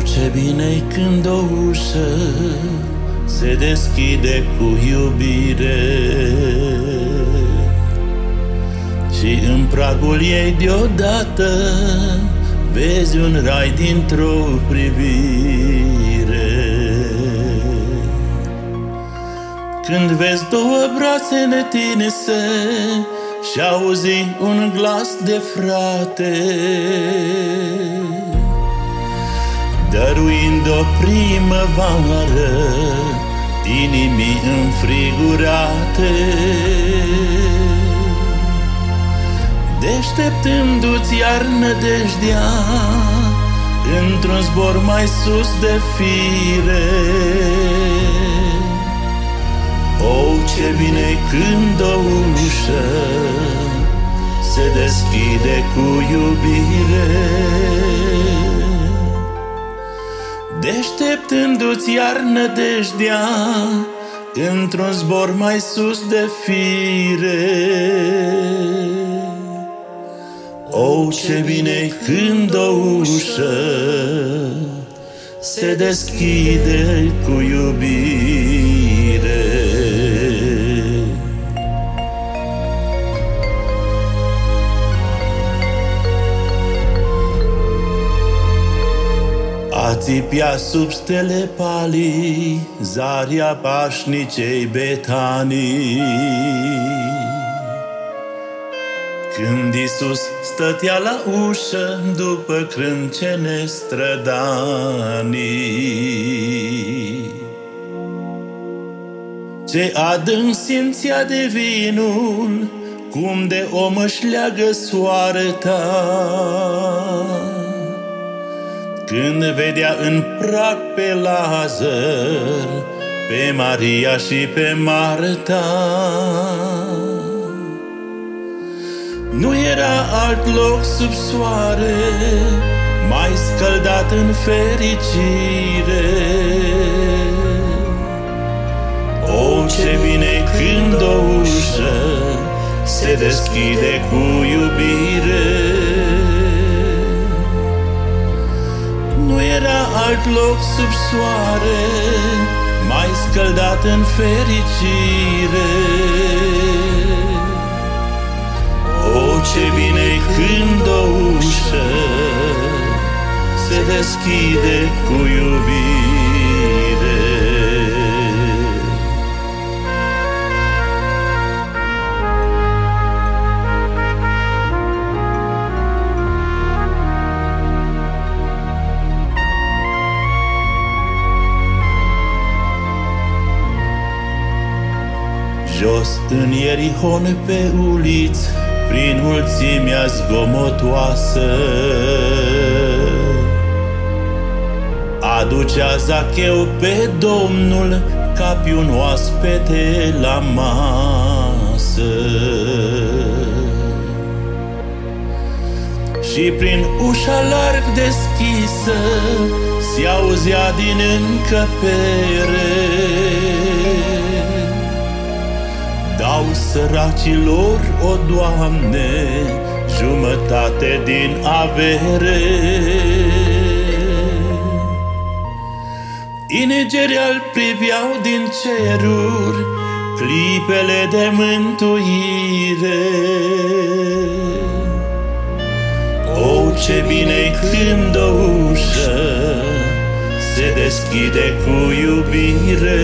Ce bine-i când o ușă se deschide cu iubire și în pragul ei deodată vezi un rai dintr-o privire. Când vezi două brațe netinse și auzi un glas de frate, dăruind o primăvară inimii înfrigurate, deșteptându-ți iar nădejdea într-un zbor mai sus de fire. Oh, ce bine când o ușă se deschide cu iubire, deșteptându-ți iar nădejdea într-un zbor mai sus de fire. Oh, ce bine când o ușă se deschide cu iubire. A țipia sub stele palii zaria pașnicei Betanii, când Iisus stătea la ușă după crâncene strădanii. Ce adânc simțea de vinul, cum de om își leagă soarta, când vedea în prag pe Lazar, pe Maria și pe Marta. Nu era alt loc sub soare mai scăldat în fericire. O, ce bine când o ușă se deschide cu iubire. Nu era alt loc sub soare mai scăldat în fericire. O, ce bine când o ușă se deschide cu iubire. Jos în Ierihon pe uliți, prin mulțimea zgomotoasă, aducea Zacheu pe Domnul ca pe un oaspete la masă. Și prin ușa larg deschisă se auzea din încăpere: dau săracilor, o Doamne, jumătate din avere. Îngerii îl priveau din ceruri clipele de mântuire. O, ce bine când o ușă se deschide cu iubire.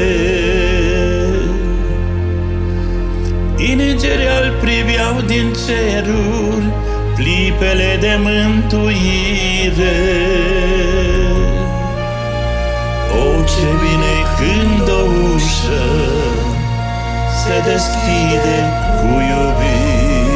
Îngerii îl priveau din ceruri clipele de mântuire. O, ce bine când o ușă se deschide cu iubire.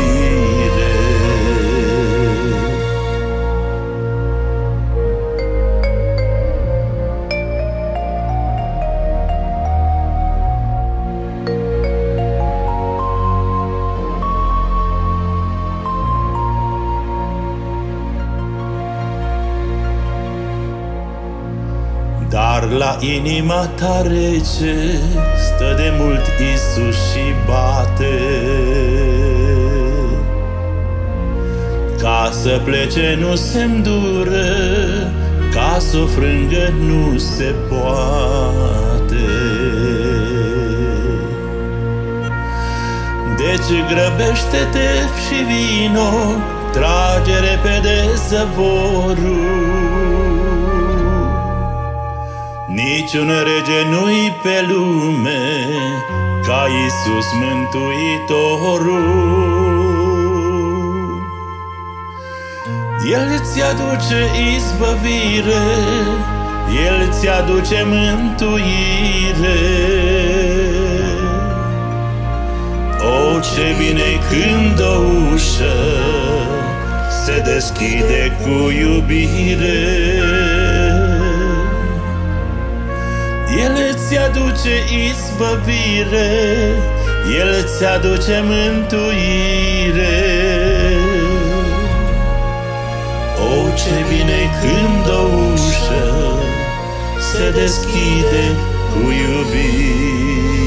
Dar la inima ta rece stă de mult Iisus și bate, ca să plece nu se îndură ca s-o frângă nu se poate. Deci grăbește-te și vino, trage repede zăvorul. Niciun rege nu-i pe lume ca Iisus Mântuitorul. El ți aduce izbăvire, El ți aduce mântuire. O, ce bine când o ușă se deschide cu iubire. El îți aduce izbăvire, El îți aduce mântuire. O, ce bine când o ușă se deschide cu iubire.